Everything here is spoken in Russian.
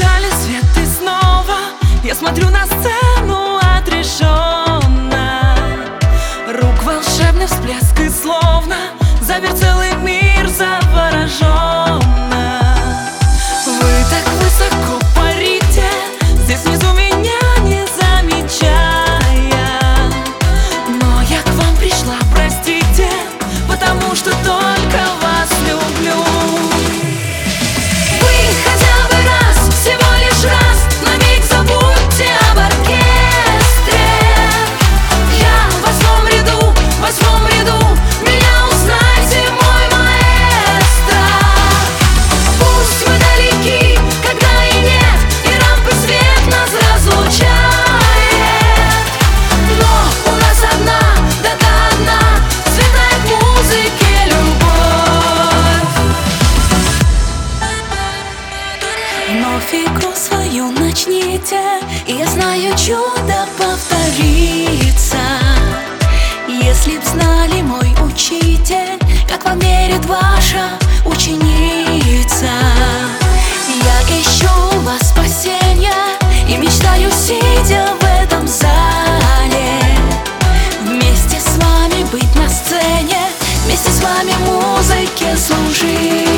погасали свет и снова я смотрю на сцену отрешенно. Рук волшебный всплеск и словно замер целый мир завороженно. Вы так высоко парите, здесь внизу меня не замечая. Но я к вам пришла, простите, потому что только вас люблю. Вы хотя бы раз, всего лишь раз, на миг забудьте об оркестре. Я в восьмом ряду, меня узнайте, мой маэстро. Пусть мы далеки, когда и нет, и рампы свет нас разлучает. Но у нас одна, да одна, цветная к музыке любовь. Вновь игру свою начните, и я знаю, чудо повторится. Если б знали, мой учитель, как вам верит ваша ученица. Я ищу у вас спасения и мечтаю, сидя в этом зале, вместе с вами быть на сцене, вместе с вами музыке служить.